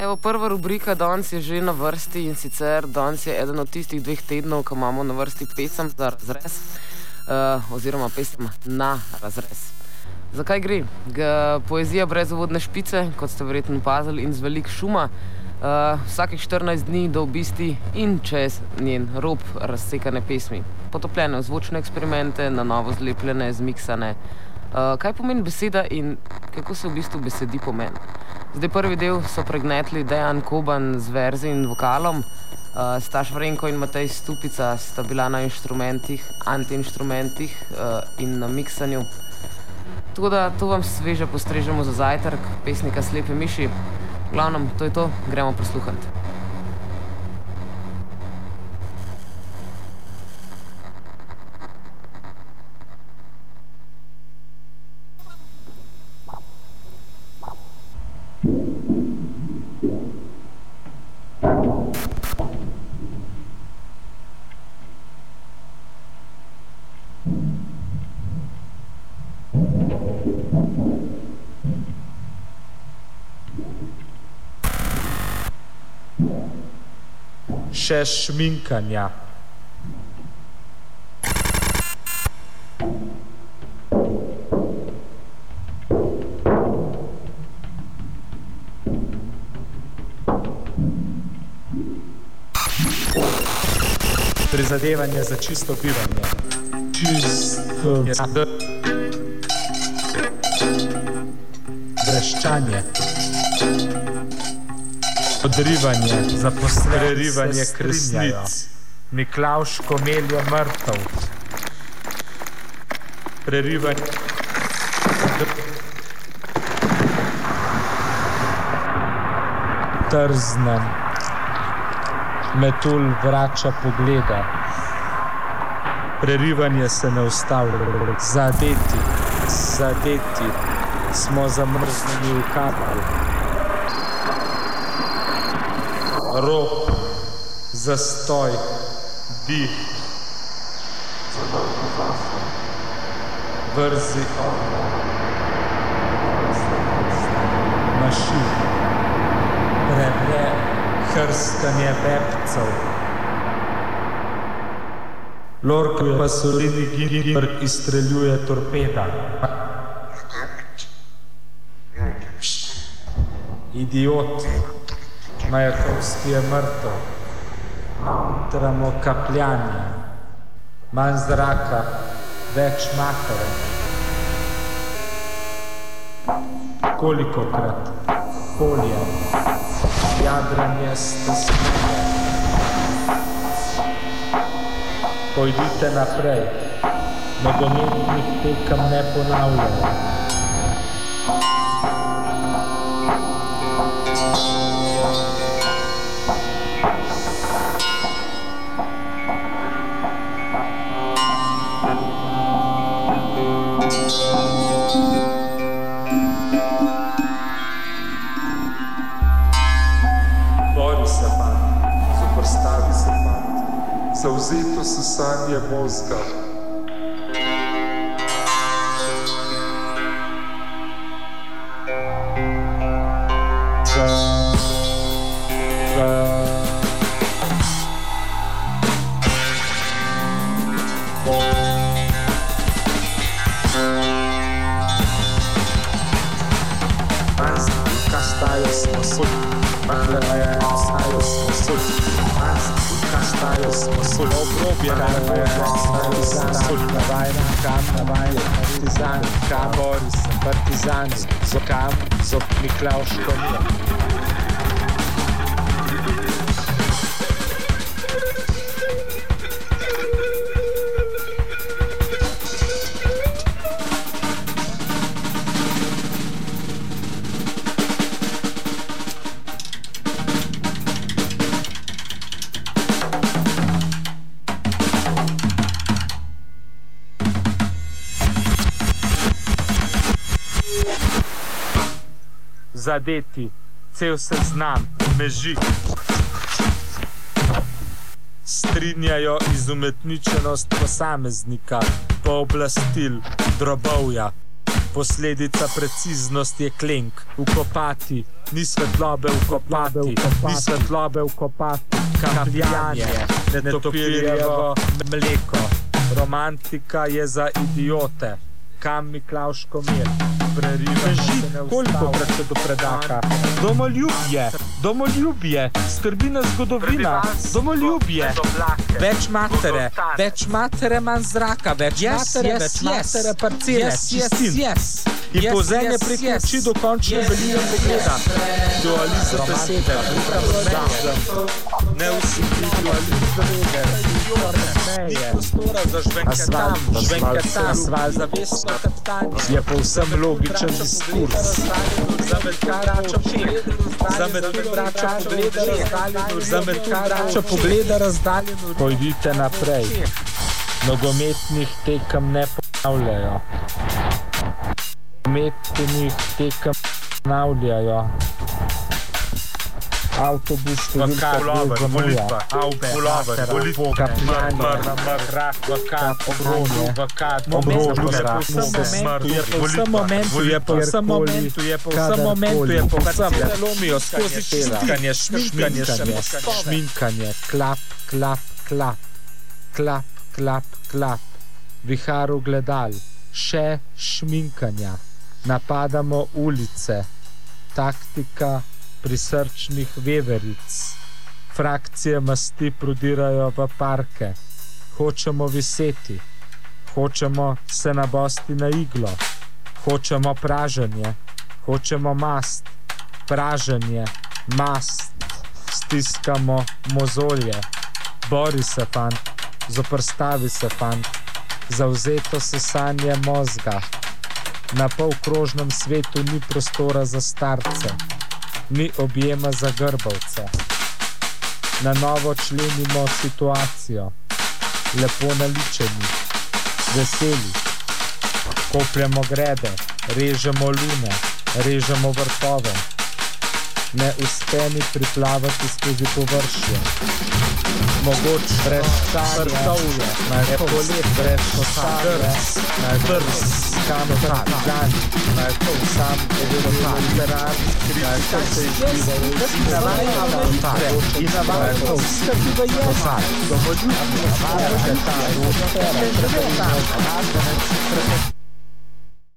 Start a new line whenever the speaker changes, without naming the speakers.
Evo, prva rubrika danes je že na vrsti in sicer danes je eden od tistih 2 tednov, ko imamo na vrsti pesem za razrez, oziroma pesem na razrez. Zakaj gre? Poezija brez uvodne špice, kot ste verjetno opazili, in z veliko šuma. Vsakih 14 dni do obisti in čez njen rob razsekane pesmi. Potopljene v zvočne eksperimente, na novo zlepljene, zmiksane. Kaj pomeni beseda in kako se v bistvu besedi pomeni? Zdaj prvi del so pregnetli Dejan Koban z verzi in vokalom. Staš Vrenko in Matej Stupica sta bila na inštrumentih, antiinštrumentih in na miksanju. Tako da to vam sveže postrežemo za zajtrk, pesnika Slepe miši. V glavnem, to je to, gremo prisluhati.
Še šminkanja. Prizadevanje za čisto bivanje. Vreščanje. Odrivanje, prerivanje kresnic, Miklavž Komelj je mrtev. Prerivanje. Trznem. Metulj vrača pogleda. Prerivanje se ne ustavlja. Zadeti, smo zamrznjeni v kapli. Rop, zastoj, dih, vrzi, maši, hrskanje bebcev, lork pa solini gibr izstreljuje torpeda. Idiot. Majakovski je mrtev. Tramo kapljanje. Manj zraka, več makave. Kolikokrat? Polje. Jadranje ste smile. Pojdite naprej. Nogometnih tekem ne ponavljajo.
Zavzeto sesanje mozga.
Partizani, Miklavž Komelj. Zadeti, cel seznam, meži. Strinjajo izumetničenost posameznika, pooblastil, drobovja. Posledica preciznosti je klenk. Vkopati, ni svetlobe vkopati, ni svetlobe vkopati. Kapljanje, netopirjevo mleko. Romantika je za idiote. Kam Miklavž Komelj? Beži, kolikokrat se do predaka. Domoljubje, skrbi nas zgodovina, domoljubje. Več matere manj zraka, več matere parcele, čistin. In polzenje preko oči do končne beline pogleda. Dualizem besede, ne vsi dualizem. Ni prostora za žvenketam, asfalt za vesno teptanje. Je povsem logičen diskurs. Zametkača pogleda razdaljeno. Pojdite naprej. Nogometnih tekem ne ponavljajo. Nogometnih tekem ponavljajo. Avtobus številka 2 zamuja. Kapljanje, rak, obrožje, je po vsem momentu, lomijo skozi šminkanje, klap, vihar ogledal, še šminkanja, napadamo ulice, taktika prisrčnih veveric, frakcije masti prodirajo v parke, hočemo viseti, hočemo se nabosti na iglo, hočemo praženje, hočemo mast, praženje, mast, stiskamo mozolje, bori se fant, zoprstavi se fant, zavzeto sesanje mozga, na polkrožnem svetu ni prostora za starce, ni objema za grbavce. Na novo členimo situacijo, lepo naličeni, veseli, kopljamo grede, režemo lune, režemo vrtove, ne uspe mi priplavati skozi površje. Mogoč brez vrtovje, polet brez kosarje, drz, kamera, dan, sam povedal literar, kaj se izbivajo, in navajajo vse, ki v jezak, domoljubno, navajajo ta,